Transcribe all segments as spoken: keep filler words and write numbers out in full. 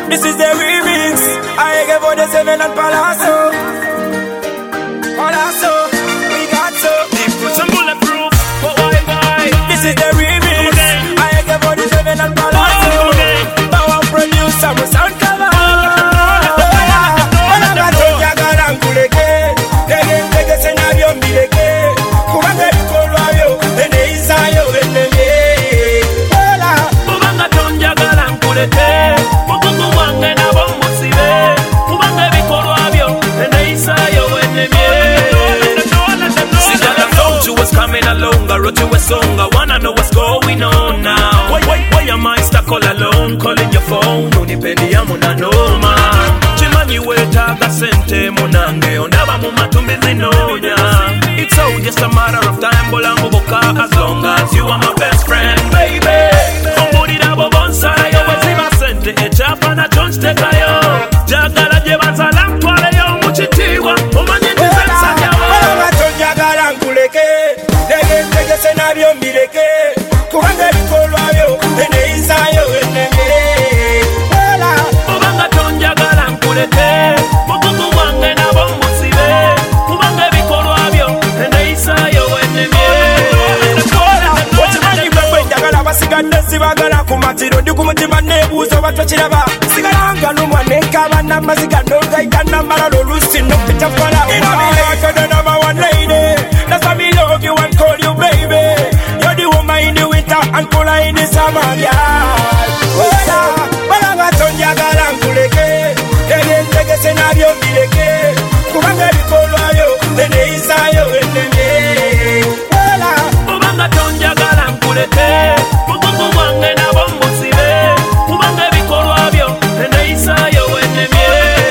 This is the remix. I give for the seven and Palazzo. Palazzo, we got so. Deep roots and bulletproof. But why, why? This is the remix. I give for the seven and Palazzo. Power producer, we sound cover. Song, I wanna know what's going on now. Why, why, why am I stuck all alone? Calling your phone, unipendi ya muna noma. Chimanyi wetaga sente munange, ondaba mu matumizi nonya. It's all just a matter of time, bolango boka, as long as you are my best friend, baby. Kumburi dabo bonsai, yo weziba sente, echapa na chonsteka yo. Jagala jebanza lamtwale yo, muchitiwa, umanye tizensa nyawa. Wala jagala nkuleke. Senabio mireke, kuhanga bikolwayo, ene isayo eneme. Wala, kubanga tonjagala nkuleke, mugumu wange nabo musibe, kubanga bikolwabyo, ene isayo eneme. Wala, okimanyi bwe njagala basigadde sibagala ku matiro ndi ku mutima neebuuza oba tokiraba. Sigalanga n'omwana enkaaba n'amaziga n'ogayita n'amalala oluusi n'okupita fala. You're the number one lady, that's why me love you and call you baby. You're the woman in the winter and cooler in the summer, yeah. Wala, wala ngatonja galankuleke, ege ege senabio mileke, kubanga bikolwayo, ene isayo eneme. Wala, kubanga tonja galankuleke, mugumu wange nabo musibe, kubanga bikolwabyo, ene isayo eneme.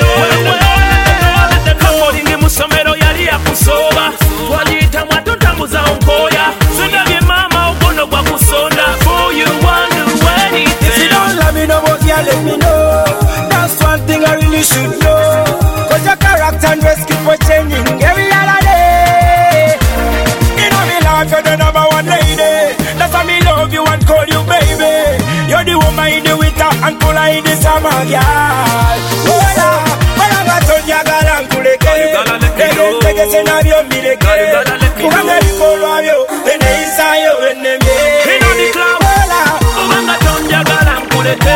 Kamolingi musomero yali yakusoba, twagiyita mwatotambuza onkoya. Sindabye mama ogono gwa kusonda, for you want to anything. If you don't love me no more, yeah, let me know. That's one thing I really should know. Cause your character and dress keep on changing every other day. You know me love, you're the number one lady. That's why me love you and call you baby. You're the woman in the winter and cooler in the summer, yeah. Oh yeah, but I'm not on your galang kuleke. Nege senabio mileke. Kubanga bikolwayo, ene isayo eneme. In on the club, kubanga tonja galankuleke.